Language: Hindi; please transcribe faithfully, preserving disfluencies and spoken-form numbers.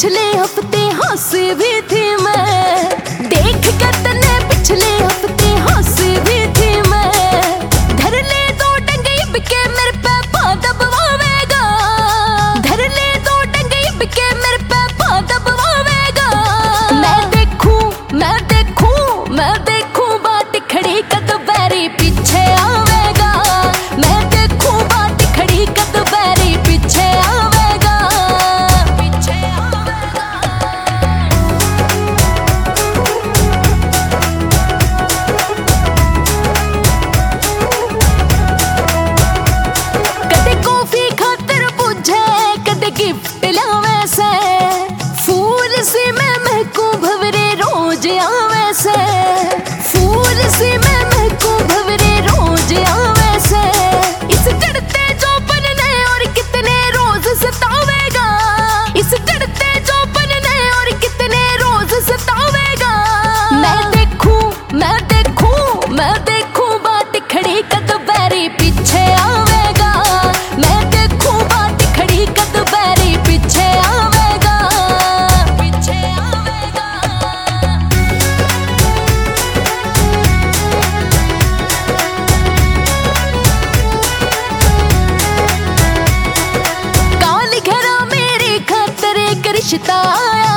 पिछले हफ्ते हंसी भी थी मैं, देख कर तने पिछले हफ्ते हंसी भी थी मैं। धर ले दो टंगे बिके मेरे पे पा दबवावेगा, धर ले दो टंगे बिके मेरे पे पा दबवावेगा। मैं देखूं मैं देखूं मैं देखूं बात खड़ी कद बैरी पीछे आवेगा, मैं देखूं बात खड़ी कद बैरी पीछे आवेगा, पीछे आवेगा। कदे कॉफी खातर पूछे कदे गिफ्ट लावे से, फूल सी मैं महकूं भवरे रोज आवे से, फूल सी मैं महकूं भवरे रोज आवे से। इस चढ़ते चौपन ने और कितने रोज सतावेगा, इस चढ़ते चौपन ने और कितने रोज सतावेगा। मैं देखूं मैं देखूं मैं देखूं बात खड़ी कद बैरी पीछे आवेगा, मैं देखूं बात खड़ी कद बैरी पीछे आवेगा, पीछे आवेगा। काल घेरा मेरे खातर एक रिश्ता आया